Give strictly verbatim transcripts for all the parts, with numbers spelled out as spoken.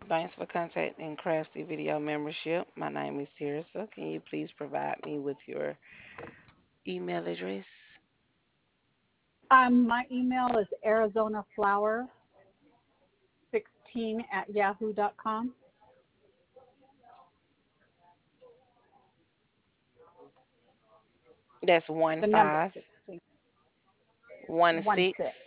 Thanks for contacting Craftsy Video Membership. My name is Tirsa. Can you please provide me with your email address? Um, my email is arizonaflower sixteen at yahoo dot com. That's one The number five sixteen, one one six. six.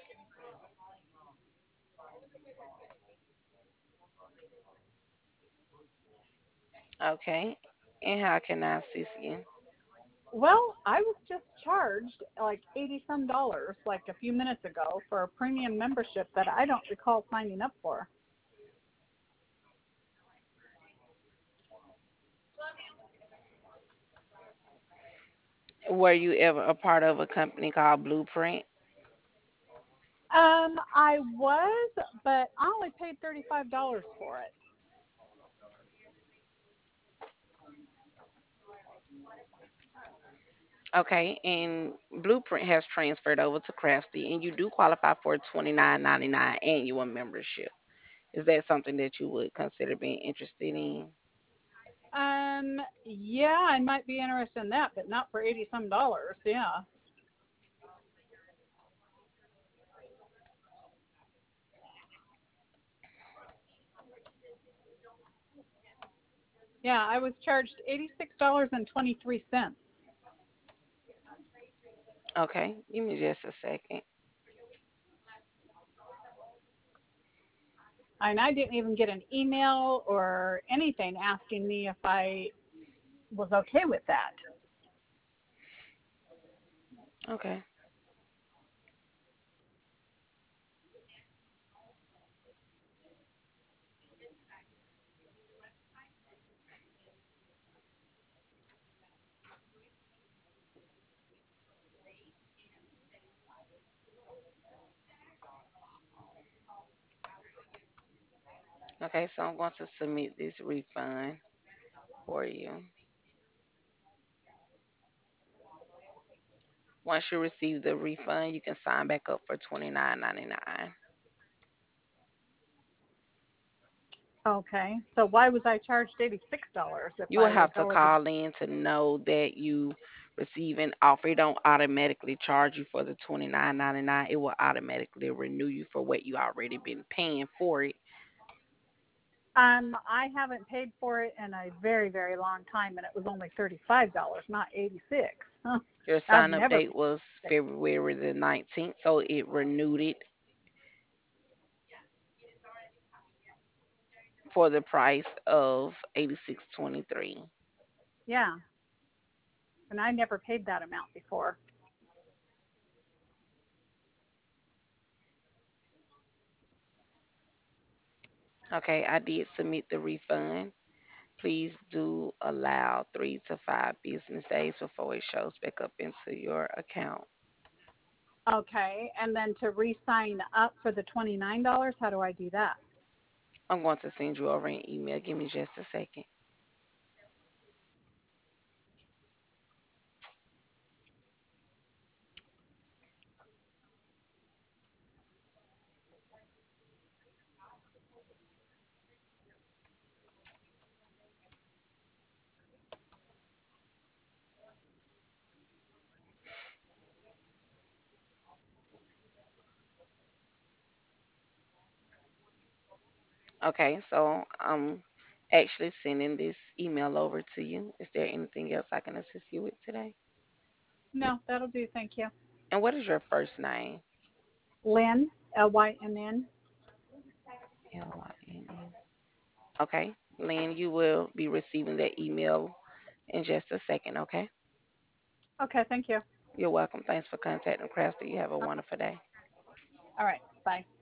Okay. And how can I assist you? Well, I was just charged like eighty some dollars like a few minutes ago for a premium membership that I don't recall signing up for. Were you ever a part of a company called Blueprint? Um, I was, but I only paid thirty-five dollars for it. Okay, and Blueprint has transferred over to Craftsy, and you do qualify for a twenty-nine ninety-nine annual membership. Is that something that you would consider being interested in? Um, yeah, I might be interested in that, but not for eighty some dollars. Yeah. Yeah, I was charged eighty-six dollars and twenty-three cents. Okay, give me just a second. And I didn't even get an email or anything asking me if I was okay with that. Okay. Okay, so I'm going to submit this refund for you. Once you receive the refund, you can sign back up for twenty-nine ninety-nine. Okay. So why was I charged eighty-six dollars if You will I was have to already. call in to know that you receive an offer. It don't automatically charge you for the twenty-nine ninety-nine. It will automatically renew you for what you already been paying for it. Um, I haven't paid for it in a very, very long time, and it was only thirty-five dollars, not eighty-six. Huh. Your I've sign up never date paid was it. February the nineteenth, so it renewed it for the price of eighty-six twenty-three. Yeah, and I never paid that amount before. Okay, I did submit the refund. Please do allow three to five business days before it shows back up into your account. Okay, and then to re-sign up for the twenty-nine dollars, how do I do that? I'm going to send you over an email. Give me just a second. Okay, so I'm actually sending this email over to you. Is there anything else I can assist you with today? No, that'll do. Thank you. And what is your first name? Lynn, L Y N N. L Y N N. Okay, Lynn, you will be receiving that email in just a second, okay? Okay, thank you. You're welcome. Thanks for contacting Crafty. You have a wonderful day. All right, bye.